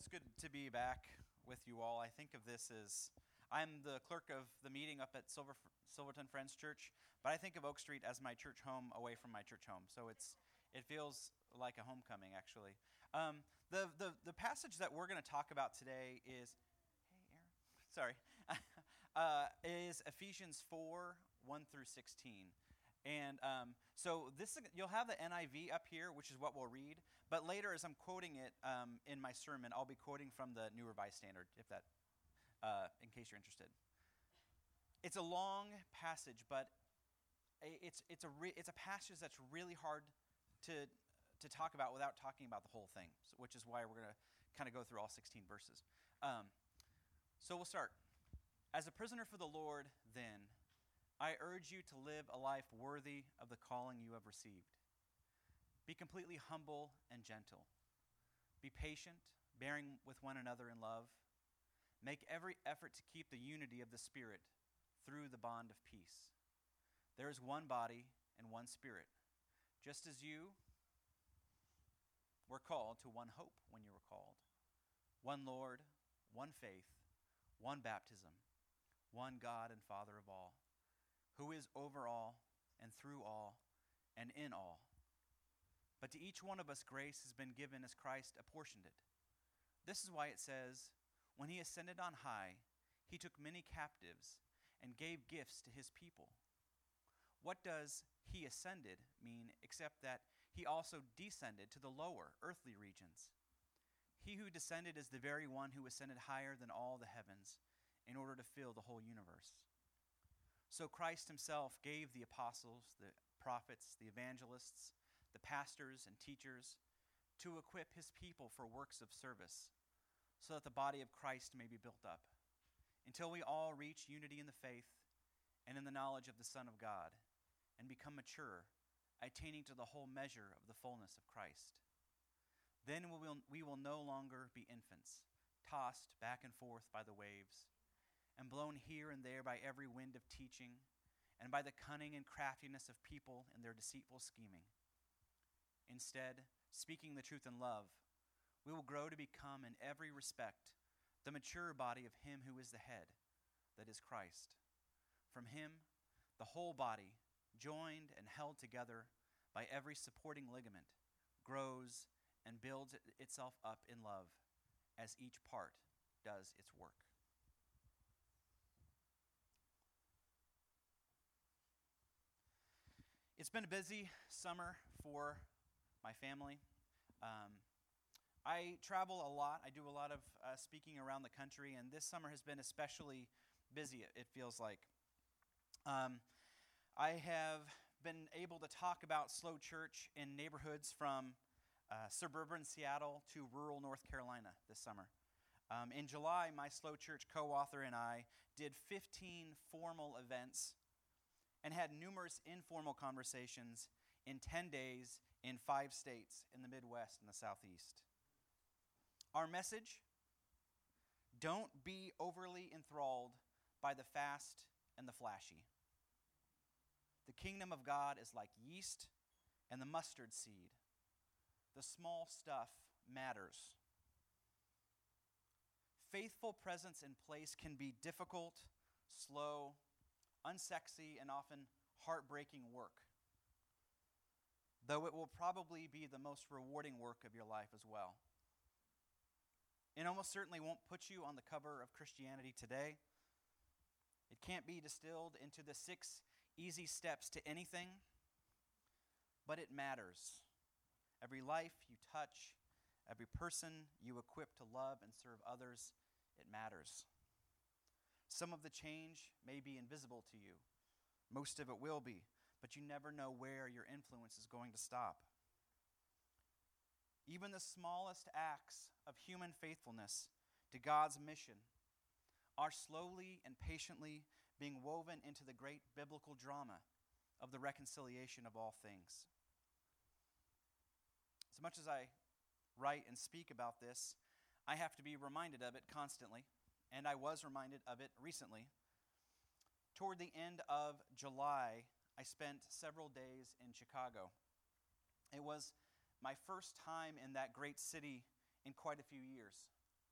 it's good to be back with you all. I think of this as I'm the clerk of the meeting up at Silverton Friends Church, but I think of Oak Street as my church home away from my church home. So it feels like a homecoming, actually. The passage that we're going to talk about today is, hey, Aaron, sorry, is Ephesians 4, 1 through 16. And so you'll have the NIV up here, which is what we'll read. But later, as I'm quoting it in my sermon, I'll be quoting from the New Revised Standard, in case you're interested. It's a long passage, but it's a passage that's really hard to talk about without talking about the whole thing, which is why we're going to kind of go through all 16 verses. So we'll start. As a prisoner for the Lord, then, I urge you to live a life worthy of the calling you have received. Be completely humble and gentle. Be patient, bearing with one another in love. Make every effort to keep the unity of the Spirit through the bond of peace. There is one body and one Spirit, just as you were called to one hope when you were called. One Lord, one faith, one baptism, one God and Father of all, who is over all and through all and in all. But to each one of us grace has been given as Christ apportioned it. This is why it says, when he ascended on high, he took many captives and gave gifts to his people. What does he ascended mean except that he also descended to the lower earthly regions? He who descended is the very one who ascended higher than all the heavens in order to fill the whole universe. So Christ himself gave the apostles, the prophets, the evangelists, the pastors and teachers to equip his people for works of service, so that the body of Christ may be built up, until we all reach unity in the faith and in the knowledge of the Son of God, and become mature, attaining to the whole measure of the fullness of Christ. Then we will no longer be infants, tossed back and forth by the waves, and blown here and there by every wind of teaching, and by the cunning and craftiness of people in their deceitful scheming. Instead, speaking the truth in love, we will grow to become in every respect the mature body of him who is the head, that is Christ. From him, the whole body, joined and held together by every supporting ligament, grows and builds itself up in love as each part does its work. It's been a busy summer for my family. I travel a lot. I do a lot of speaking around the country, and this summer has been especially busy, it feels like. I have been able to talk about Slow Church in neighborhoods from suburban Seattle to rural North Carolina this summer. In July, my Slow Church co-author and I did 15 formal events and had numerous informal conversations in 10 days in 5 states in the Midwest and the Southeast. Our message: don't be overly enthralled by the fast and the flashy. The kingdom of God is like yeast and the mustard seed. The small stuff matters. Faithful presence in place can be difficult, slow, unsexy, and often heartbreaking work, though it will probably be the most rewarding work of your life as well. It almost certainly won't put you on the cover of Christianity Today. It can't be distilled into the 6 easy steps to anything, but it matters. Every life you touch, every person you equip to love and serve others, it matters. Some of the change may be invisible to you. Most of it will be, but you never know where your influence is going to stop. Even the smallest acts of human faithfulness to God's mission are slowly and patiently being woven into the great biblical drama of the reconciliation of all things. As much as I write and speak about this, I have to be reminded of it constantly, and I was reminded of it recently. Toward the end of July, I spent several days in Chicago. It was my first time in that great city in quite a few years.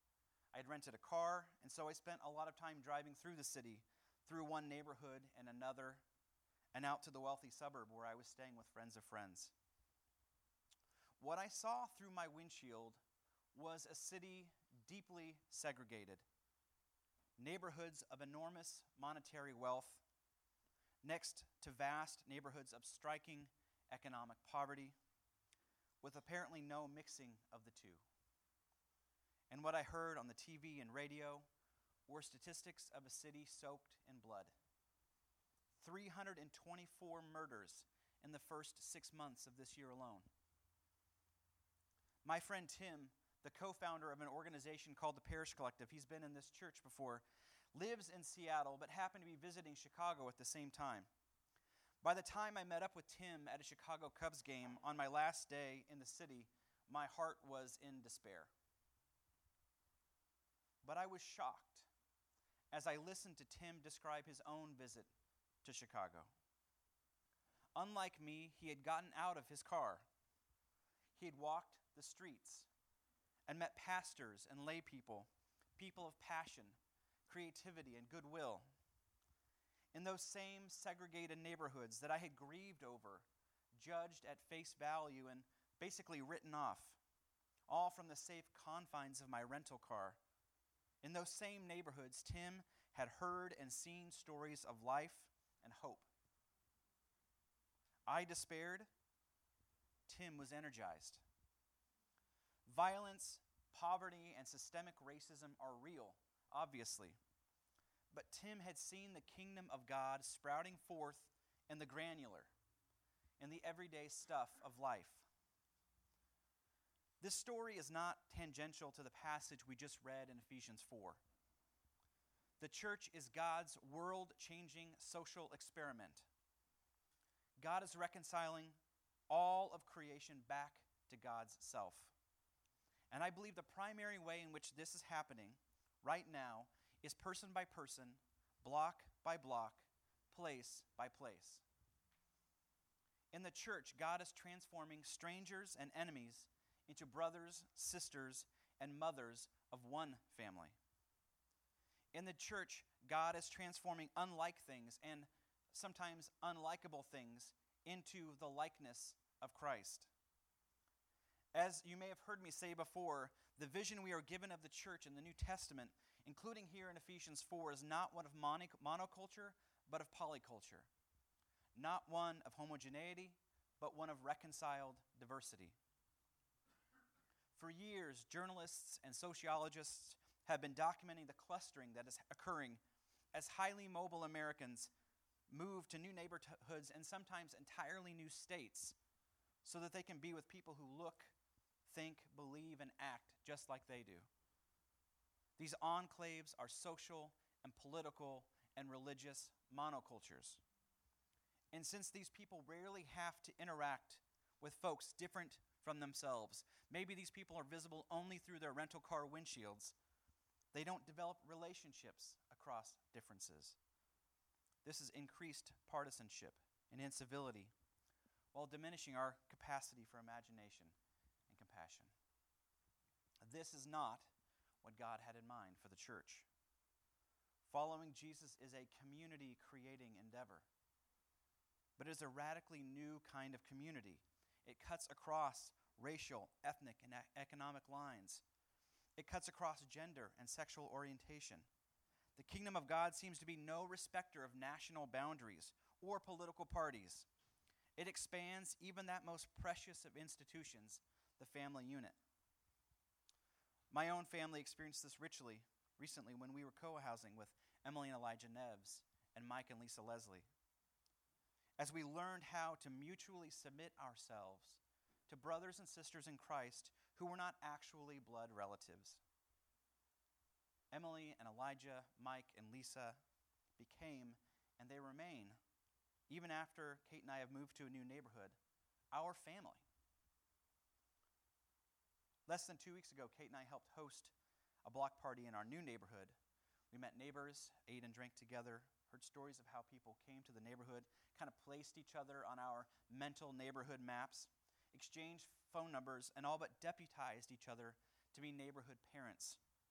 I'd rented a car, and so I spent a lot of time driving through the city, through one neighborhood and another, and out to the wealthy suburb where I was staying with friends of friends. What I saw through my windshield was a city deeply segregated, neighborhoods of enormous monetary wealth, next to vast neighborhoods of striking economic poverty, with apparently no mixing of the two. And what I heard on the TV and radio were statistics of a city soaked in blood. 324 murders in the first 6 months of this year alone. My friend Tim, the co-founder of an organization called the Parish Collective, he's been in this church before, lives in Seattle but happened to be visiting Chicago at the same time. By the time I met up with Tim at a Chicago Cubs game on my last day in the city, my heart was in despair. But I was shocked as I listened to Tim describe his own visit to Chicago. Unlike me, he had gotten out of his car. He had walked the streets and met pastors and lay people, people of passion, creativity, and goodwill. In those same segregated neighborhoods that I had grieved over, judged at face value, and basically written off, all from the safe confines of my rental car. In those same neighborhoods, Tim had heard and seen stories of life and hope. I despaired. Tim was energized. Violence, poverty, and systemic racism are real, obviously. But Tim had seen the kingdom of God sprouting forth in the granular, in the everyday stuff of life. This story is not tangential to the passage we just read in Ephesians 4. The church is God's world-changing social experiment. God is reconciling all of creation back to God's self. And I believe the primary way in which this is happening right now is person by person, block by block, place by place. In the church, God is transforming strangers and enemies into brothers, sisters, and mothers of one family. In the church, God is transforming unlike things and sometimes unlikable things into the likeness of Christ. As you may have heard me say before, the vision we are given of the church in the New Testament, including here in Ephesians 4, is not one of monoculture, but of polyculture. Not one of homogeneity, but one of reconciled diversity. For years, journalists and sociologists have been documenting the clustering that is occurring as highly mobile Americans move to new neighborhoods and sometimes entirely new states so that they can be with people who look, think, believe, and act just like they do. These enclaves are social and political and religious monocultures. And since these people rarely have to interact with folks different from themselves, maybe these people are visible only through their rental car windshields, they don't develop relationships across differences. This has increased partisanship and incivility while diminishing our capacity for imagination and compassion. This is not what God had in mind for the church. Following Jesus is a community-creating endeavor, but it is a radically new kind of community. It cuts across racial, ethnic, and economic lines. It cuts across gender and sexual orientation. The kingdom of God seems to be no respecter of national boundaries or political parties. It expands even that most precious of institutions, the family unit. My own family experienced this richly recently when we were co-housing with Emily and Elijah Neves and Mike and Lisa Leslie. As we learned how to mutually submit ourselves to brothers and sisters in Christ who were not actually blood relatives. Emily and Elijah, Mike and Lisa became, and they remain, even after Kate and I have moved to a new neighborhood, our family. Less than 2 weeks ago, Kate and I helped host a block party in our new neighborhood. We met neighbors, ate and drank together, heard stories of how people came to the neighborhood, kind of placed each other on our mental neighborhood maps, exchanged phone numbers, and all but deputized each other to be neighborhood parents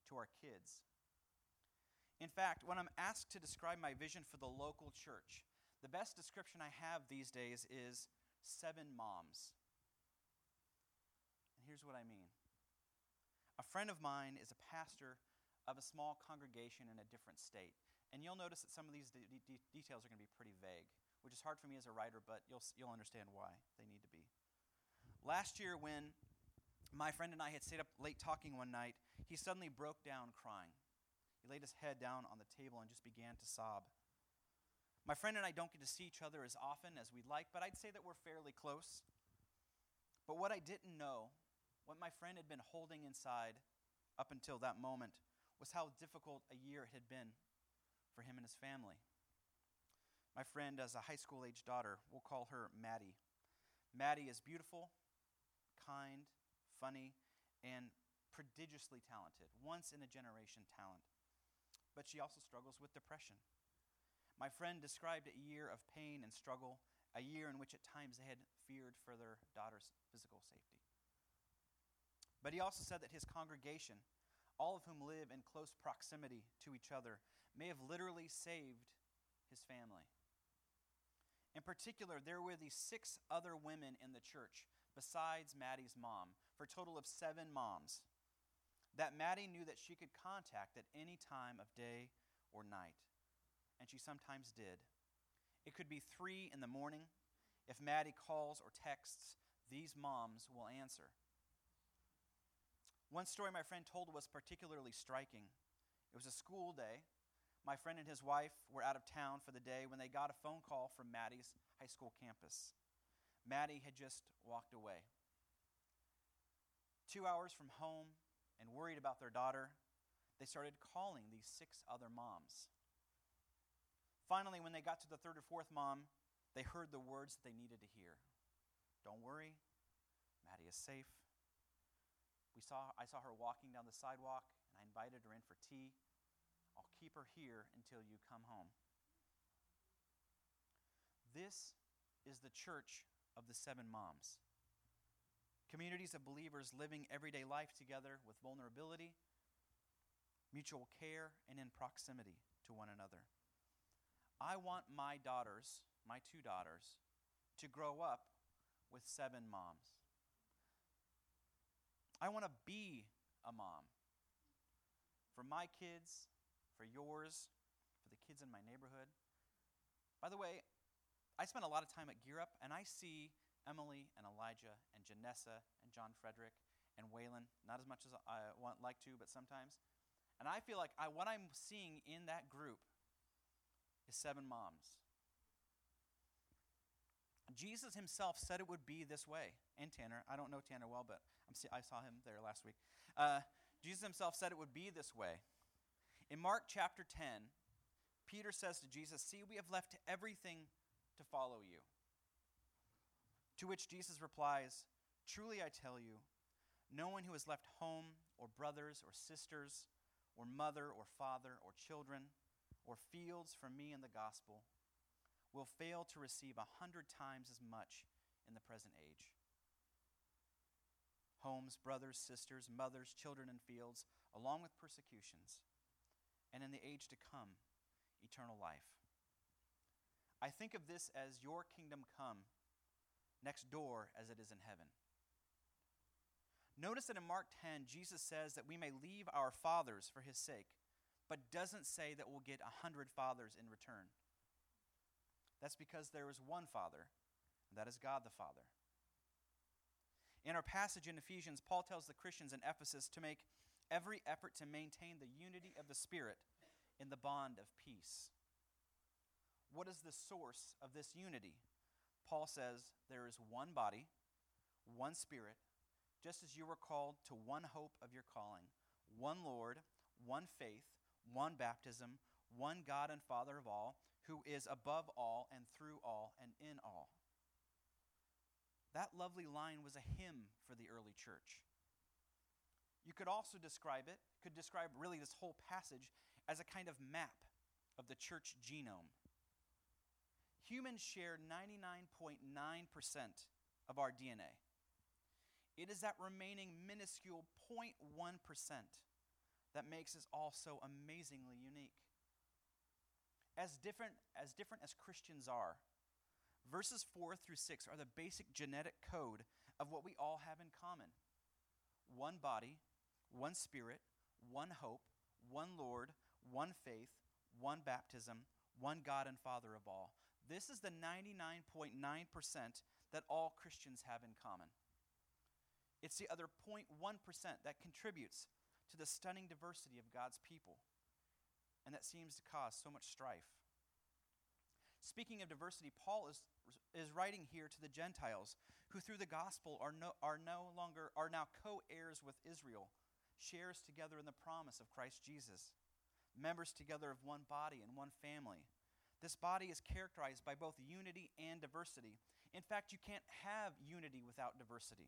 to our kids. In fact, when I'm asked to describe my vision for the local church, the best description I have these days is 7 moms. And here's what I mean. A friend of mine is a pastor of a small congregation in a different state. And you'll notice that some of these details are going to be pretty vague, which is hard for me as a writer, but you'll understand why they need to be. Last year, when my friend and I had stayed up late talking one night, he suddenly broke down crying. He laid his head down on the table and just began to sob. My friend and I don't get to see each other as often as we'd like, but I'd say that we're fairly close. But what I didn't know, what my friend had been holding inside up until that moment, was how difficult a year it had been for him and his family. My friend has a high school-age daughter. We'll call her Maddie. Maddie is beautiful, kind, funny, and prodigiously talented, once-in-a-generation talent. But she also struggles with depression. My friend described a year of pain and struggle, a year in which at times they had feared for their daughter's physical safety. But he also said that his congregation, all of whom live in close proximity to each other, may have literally saved his family. In particular, there were these 6 other women in the church, besides Maddie's mom, for a total of 7 moms, that Maddie knew that she could contact at any time of day or night. And she sometimes did. It could be 3 in the morning. If Maddie calls or texts, these moms will answer. One story my friend told was particularly striking. It was a school day. My friend and his wife were out of town for the day when they got a phone call from Maddie's high school campus. Maddie had just walked away. 2 hours from home and worried about their daughter, they started calling these 6 other moms. Finally, when they got to the 3rd or 4th mom, they heard the words that they needed to hear. Don't worry, Maddie is safe. I saw her walking down the sidewalk, and I invited her in for tea. I'll keep her here until you come home. This is the church of the 7 moms. Communities of believers living everyday life together with vulnerability, mutual care, and in proximity to one another. I want my daughters, my 2 daughters, to grow up with 7 moms. I want to be a mom for my kids, for yours, for the kids in my neighborhood. By the way, I spend a lot of time at Gear Up, and I see Emily and Elijah and Janessa and John Frederick and Waylon, not as much as I like to, but sometimes. And I feel like what I'm seeing in that group is 7 moms. Jesus himself said it would be this way. And Tanner, I don't know Tanner well, but I saw him there last week. Jesus himself said it would be this way. In Mark chapter 10, Peter says to Jesus, "See, we have left everything to follow you." To which Jesus replies, "Truly I tell you, no one who has left home or brothers or sisters or mother or father or children or fields for me in the gospel will fail to receive 100 times as much in the present age. Homes, brothers, sisters, mothers, children, and fields, along with persecutions, and in the age to come, eternal life. I think of this as your kingdom come, next door as it is in heaven." Notice that in Mark 10, Jesus says that we may leave our fathers for his sake, but doesn't say that we'll get 100 fathers in return. That's because there is one Father, and that is God the Father. In our passage in Ephesians, Paul tells the Christians in Ephesus to make every effort to maintain the unity of the Spirit in the bond of peace. What is the source of this unity? Paul says there is one body, one Spirit, just as you were called to one hope of your calling, one Lord, one faith, one baptism, one God and Father of all, who is above all and through all and in all. That lovely line was a hymn for the early church. You could also describe really this whole passage as a kind of map of the church genome. Humans share 99.9% of our DNA. It is that remaining minuscule 0.1% that makes us all so amazingly unique. As different as Christians are, verses 4 through 6 are the basic genetic code of what we all have in common. One body, one spirit, one hope, one Lord, one faith, one baptism, one God and Father of all. This is the 99.9% that all Christians have in common. It's the other 0.1% that contributes to the stunning diversity of God's people, and that seems to cause so much strife. Speaking of diversity, Paul is writing here to the Gentiles, who through the gospel are now co-heirs with Israel, shares together in the promise of Christ Jesus, members together of one body and one family. This body is characterized by both unity and diversity. In fact, you can't have unity without diversity.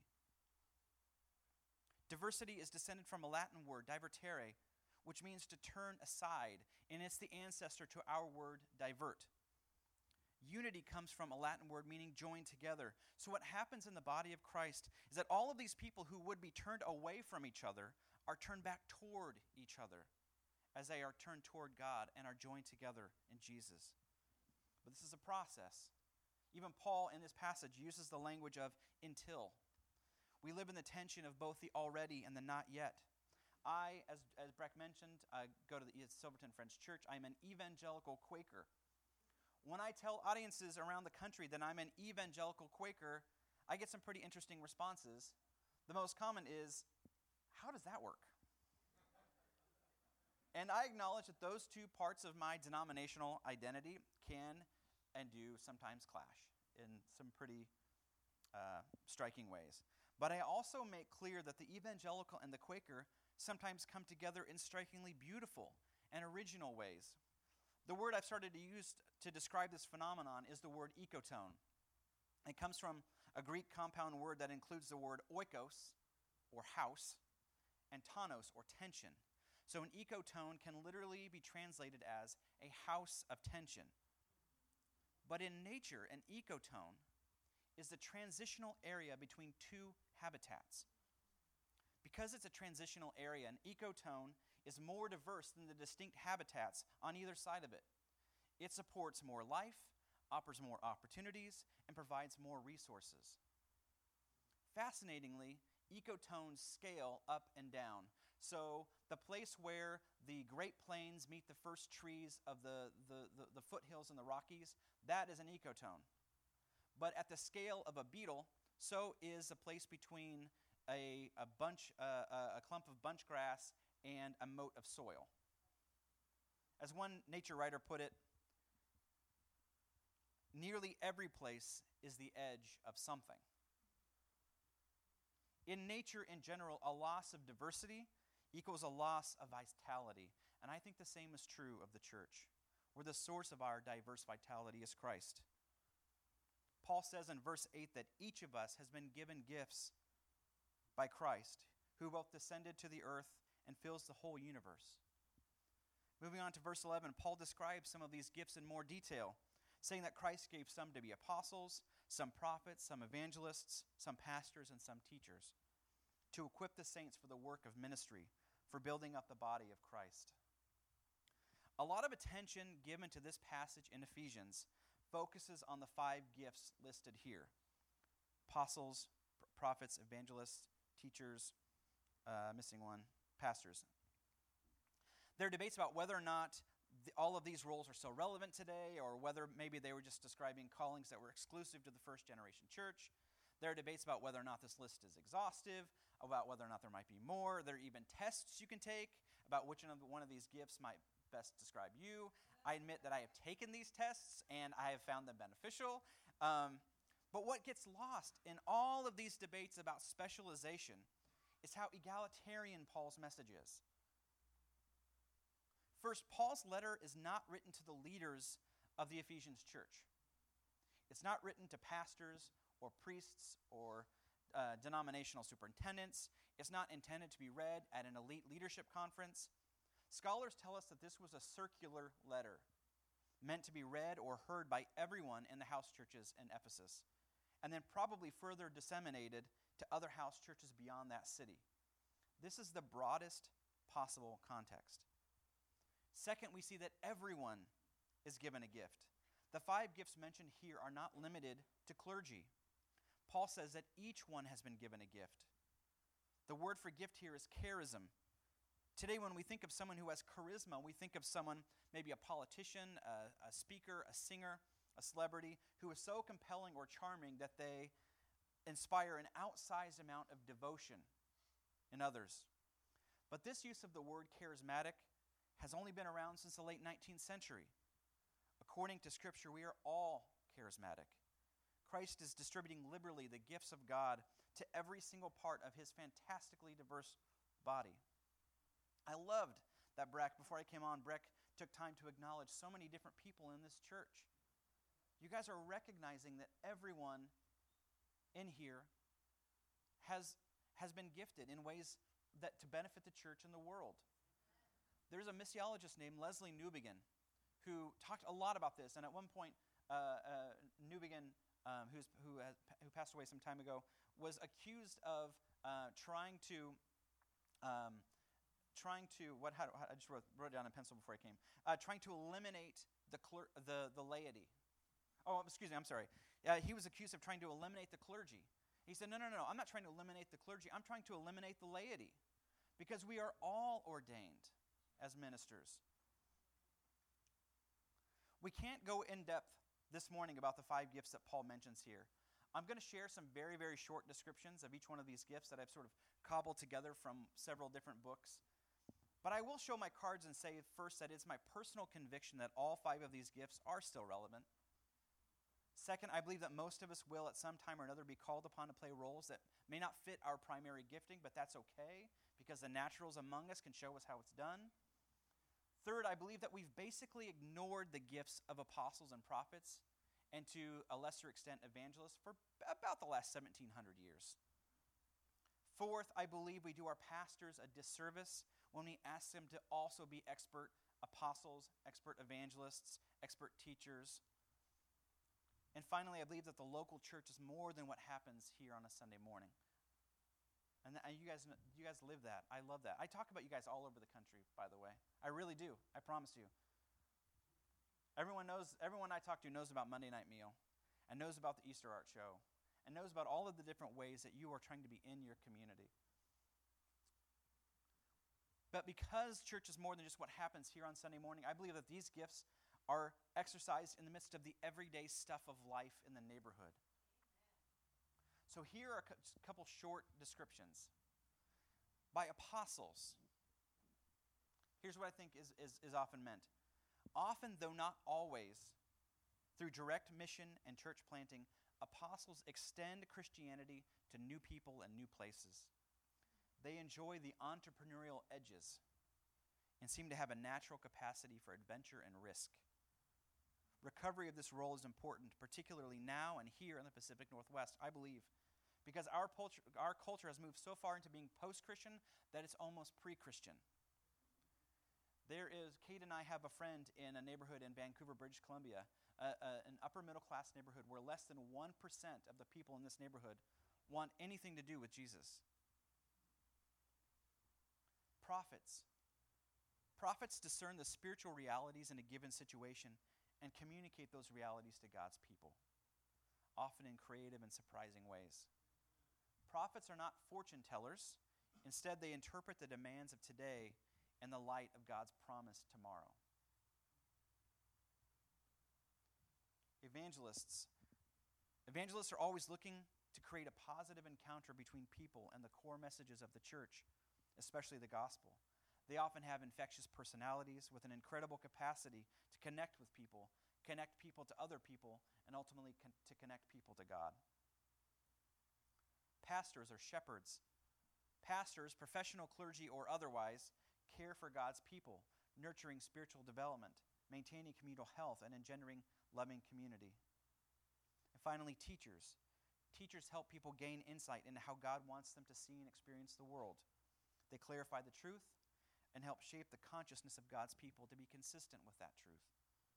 Diversity is descended from a Latin word, divertere, which means to turn aside, and it's the ancestor to our word divert. Unity comes from a Latin word meaning joined together. So what happens in the body of Christ is that all of these people who would be turned away from each other are turned back toward each other as they are turned toward God and are joined together in Jesus. But this is a process. Even Paul in this passage uses the language of until. We live in the tension of both the already and the not yet. I, as Breck mentioned, go to the Silverton Friends Church. I'm an evangelical Quaker. When I tell audiences around the country that I'm an evangelical Quaker, I get some pretty interesting responses. The most common is, how does that work? And I acknowledge that those two parts of my denominational identity can and do sometimes clash in some pretty striking ways. But I also make clear that the evangelical and the Quaker sometimes come together in strikingly beautiful and original ways. The word I've started to use to describe this phenomenon is the word ecotone. It comes from a Greek compound word that includes the word oikos, or house, and tonos, or tension. So an ecotone can literally be translated as a house of tension. But in nature, an ecotone is the transitional area between two habitats. Because it's a transitional area, an ecotone is more diverse than the distinct habitats on either side of it. It supports more life, offers more opportunities, and provides more resources. Fascinatingly, ecotones scale up and down. So the place where the Great Plains meet the first trees of the foothills in the Rockies, that is an ecotone. But at the scale of a beetle, so is the place between a clump of bunch grass and a moat of soil. As one nature writer put it, nearly every place is the edge of something. In nature in general, a loss of diversity equals a loss of vitality. And I think the same is true of the church, where the source of our diverse vitality is Christ. Paul says in verse 8 that each of us has been given gifts by Christ, who both descended to the earth and fills the whole universe. Moving on to verse 11, Paul describes some of these gifts in more detail, saying that Christ gave some to be apostles, some prophets, some evangelists, some pastors, and some teachers, to equip the saints for the work of ministry, for building up the body of Christ. A lot of attention given to this passage in Ephesians focuses on the 5 gifts listed here: apostles, prophets, evangelists, teachers, missing one, pastors. There are debates about whether or not all of these roles are still relevant today, or whether maybe they were just describing callings that were exclusive to the first generation church. There are debates about whether or not this list is exhaustive, about whether or not there might be more. There are even tests you can take about which one of these gifts might best describe you. I admit that I have taken these tests and I have found them beneficial. But what gets lost in all of these debates about specialization is how egalitarian Paul's message is. First, Paul's letter is not written to the leaders of the Ephesians church. It's not written to pastors or priests or denominational superintendents. It's not intended to be read at an elite leadership conference. Scholars tell us that this was a circular letter, meant to be read or heard by everyone in the house churches in Ephesus, and then probably further disseminated to other house churches beyond that city. This is the broadest possible context. Second, we see that everyone is given a gift. The 5 gifts mentioned here are not limited to clergy. Paul says that each one has been given a gift. The word for gift here is charism. Today, when we think of someone who has charisma, we think of someone, maybe a politician, a speaker, a singer, a celebrity, who is so compelling or charming that they inspire an outsized amount of devotion in others. But this use of the word charismatic has only been around since the late 19th century. According to Scripture, we are all charismatic. Christ is distributing liberally the gifts of God to every single part of his fantastically diverse body. I loved that before I came on, Breck took time to acknowledge so many different people in this church. You guys are recognizing that everyone in here has been gifted in ways that to benefit the church and the world. There's a missiologist named Leslie Newbegin who talked a lot about this, and at one point, Newbegin, who passed away some time ago, was accused of trying to I just wrote it down in pencil before I came. Trying to eliminate the laity. Oh, excuse me, I'm sorry. He was accused of trying to eliminate the clergy. He said, no, I'm not trying to eliminate the clergy. I'm trying to eliminate the laity, because we are all ordained as ministers. We can't go in depth this morning about the 5 gifts that Paul mentions here. I'm going to share some very, very short descriptions of each one of these gifts that I've sort of cobbled together from several different books. But I will show my cards and say first that it's my personal conviction that all 5 of these gifts are still relevant. Second, I believe that most of us will at some time or another be called upon to play roles that may not fit our primary gifting, but that's okay, because the naturals among us can show us how it's done. Third, I believe that we've basically ignored the gifts of apostles and prophets, and to a lesser extent evangelists, for about the last 1,700 years. Fourth, I believe we do our pastors a disservice when we ask them to also be expert apostles, expert evangelists, expert teachers. And finally, I believe that the local church is more than what happens here on a Sunday morning. And you guys live that. I love that. I talk about you guys all over the country, by the way. I really do. I promise you. Everyone I talk to knows about Monday Night Meal, and knows about the Easter Art Show, and knows about all of the different ways that you are trying to be in your community. But because church is more than just what happens here on Sunday morning, I believe that these gifts are exercised in the midst of the everyday stuff of life in the neighborhood. So here are a couple short descriptions. By apostles, here's what I think is often meant. Often, though not always, through direct mission and church planting, apostles extend Christianity to new people and new places. They enjoy the entrepreneurial edges and seem to have a natural capacity for adventure and risk. Recovery of this role is important, particularly now and here in the Pacific Northwest, I believe, because our culture has moved so far into being post-Christian that it's almost pre-Christian. Kate and I have a friend in a neighborhood in Vancouver, British Columbia, an upper middle class neighborhood where less than 1% of the people in this neighborhood want anything to do with Jesus. Prophets discern the spiritual realities in a given situation and communicate those realities to God's people, often in creative and surprising ways. Prophets are not fortune tellers. Instead, they interpret the demands of today in the light of God's promised tomorrow. Evangelists are always looking to create a positive encounter between people and the core messages of the church, especially the gospel. They often have infectious personalities with an incredible capacity to connect with people, connect people to other people, and ultimately to connect people to God. Pastors are shepherds. Pastors, professional clergy or otherwise, care for God's people, nurturing spiritual development, maintaining communal health, and engendering loving community. And finally, teachers. Teachers help people gain insight into how God wants them to see and experience the world. They clarify the truth and help shape the consciousness of God's people to be consistent with that truth.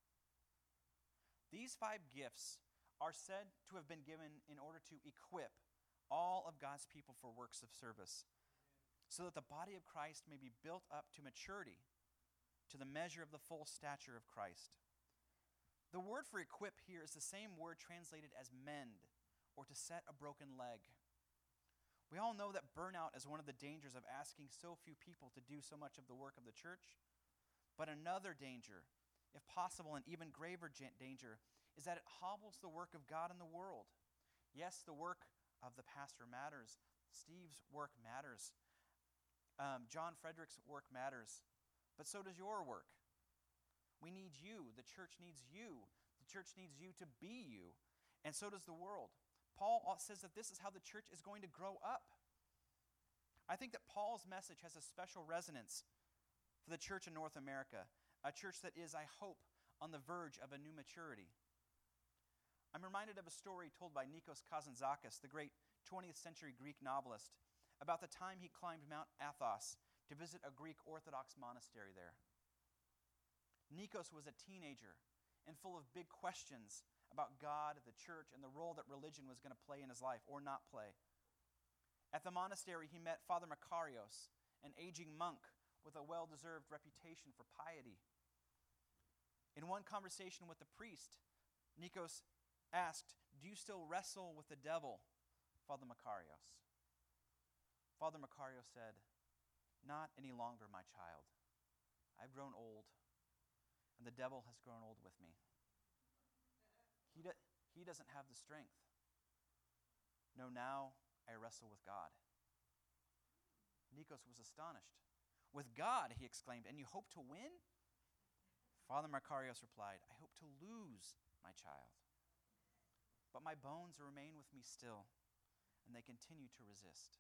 These 5 gifts are said to have been given in order to equip all of God's people for works of service. so that the body of Christ may be built up to maturity, to the measure of the full stature of Christ. The word for equip here is the same word translated as mend, or to set a broken leg. We all know that burnout is one of the dangers of asking so few people to do so much of the work of the church. But another danger, if possible an even graver danger, is that it hobbles the work of God in the world. Yes, the work of the pastor matters. Steve's work matters. John Frederick's work matters. But so does your work. We need you. The church needs you. The church needs you to be you. And so does the world. Paul says that this is how the church is going to grow up. I think that Paul's message has a special resonance for the church in North America, a church that is, I hope, on the verge of a new maturity. I'm reminded of a story told by Nikos Kazantzakis, the great 20th century Greek novelist, about the time he climbed Mount Athos to visit a Greek Orthodox monastery there. Nikos was a teenager and full of big questions about God, the church, and the role that religion was going to play in his life or not play. At the monastery, he met Father Makarios, an aging monk with a well-deserved reputation for piety. In one conversation with the priest, Nikos asked, "Do you still wrestle with the devil, Father Makarios?" Father Makarios said, "Not any longer, my child. I've grown old, and the devil has grown old with me. He doesn't have the strength. No, now I wrestle with God." Nikos was astonished. "With God," he exclaimed, "and you hope to win?" Father Makarios replied, "I hope to lose, my child. But my bones remain with me still, and they continue to resist."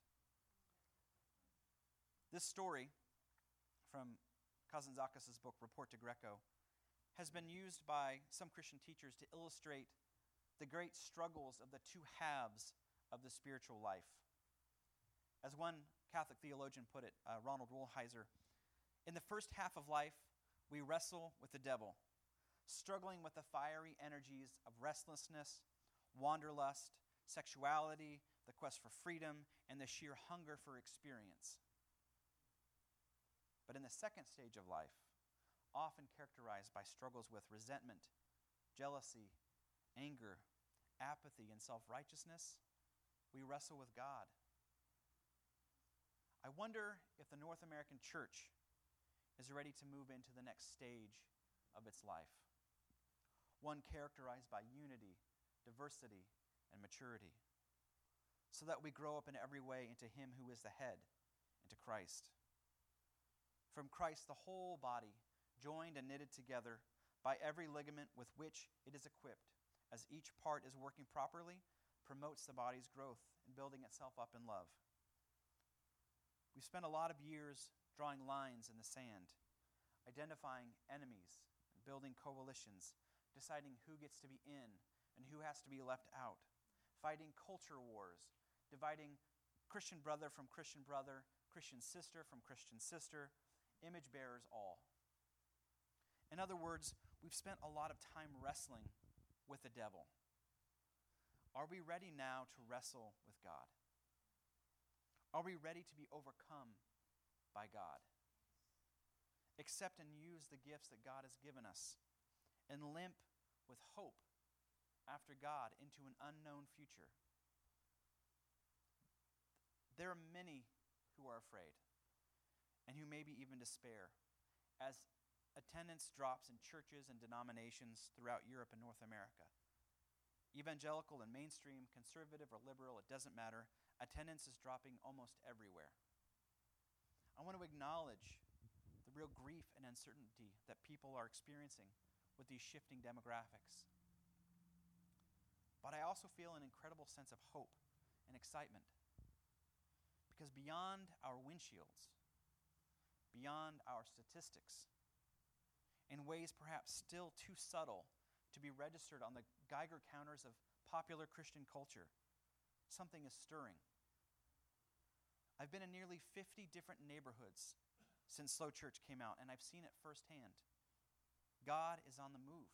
This story from Kazantzakis' book, Report to Greco, has been used by some Christian teachers to illustrate the great struggles of the two halves of the spiritual life. As one Catholic theologian put it, Ronald Rolheiser, in the first half of life, we wrestle with the devil, struggling with the fiery energies of restlessness, wanderlust, sexuality, the quest for freedom, and the sheer hunger for experience. But in the second stage of life, often characterized by struggles with resentment, jealousy, anger, apathy, and self-righteousness, we wrestle with God. I wonder if the North American church is ready to move into the next stage of its life, one characterized by unity, diversity, and maturity, so that we grow up in every way into Him who is the head, into Christ. From Christ, the whole body, joined and knitted together by every ligament with which it is equipped, as each part is working properly, promotes the body's growth and building itself up in love. We've spent a lot of years drawing lines in the sand, identifying enemies, and building coalitions, deciding who gets to be in and who has to be left out, fighting culture wars, dividing Christian brother from Christian brother, Christian sister from Christian sister, image bearers all. In other words, we've spent a lot of time wrestling with the devil. Are we ready now to wrestle with God? Are we ready to be overcome by God? Accept and use the gifts that God has given us and limp with hope after God into an unknown future. There are many who are afraid and who maybe even despair as attendance drops in churches and denominations throughout Europe and North America. Evangelical and mainstream, conservative or liberal, it doesn't matter. Attendance is dropping almost everywhere. I want to acknowledge the real grief and uncertainty that people are experiencing with these shifting demographics. But I also feel an incredible sense of hope and excitement, because beyond our windshields, beyond our statistics, in ways perhaps still too subtle to be registered on the Geiger counters of popular Christian culture, something is stirring. I've been in nearly 50 different neighborhoods since Slow Church came out, and I've seen it firsthand. God is on the move.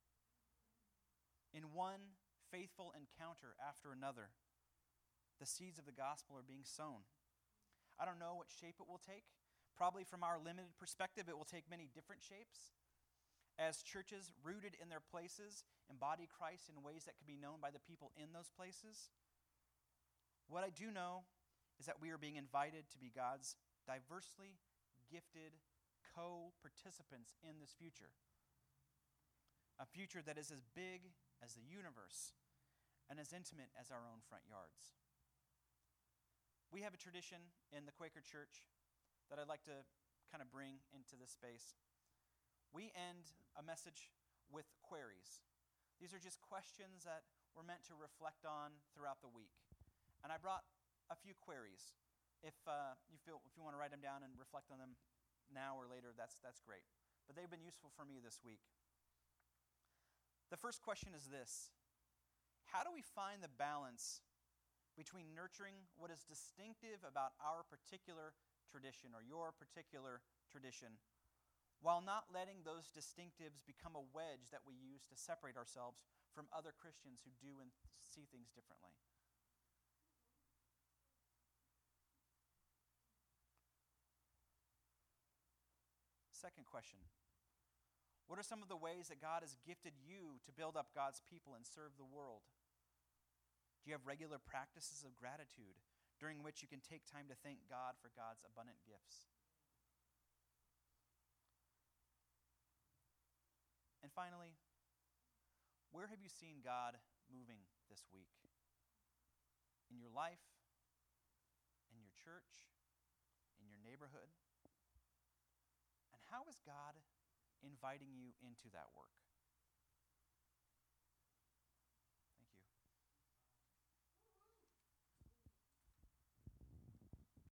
In one faithful encounter after another, the seeds of the gospel are being sown. I don't know what shape it will take. Probably from our limited perspective, it will take many different shapes. As churches rooted in their places embody Christ in ways that can be known by the people in those places. What I do know is that we are being invited to be God's diversely gifted co-participants in this future. A future that is as big as the universe and as intimate as our own front yards. We have a tradition in the Quaker Church that I'd like to kind of bring into this space. We end a message with queries. These are just questions that we're meant to reflect on throughout the week. And I brought a few queries. If you want to write them down and reflect on them now or later, that's great. But they've been useful for me this week. The first question is this: how do we find the balance between nurturing what is distinctive about our particular tradition or your particular tradition, while not letting those distinctives become a wedge that we use to separate ourselves from other Christians who do and see things differently? Second question: what are some of the ways that God has gifted you to build up God's people and serve the world? Do you have regular practices of gratitude during which you can take time to thank God for God's abundant gifts? And finally, where have you seen God moving this week? In your life, in your church, in your neighborhood? And how is God inviting you into that work?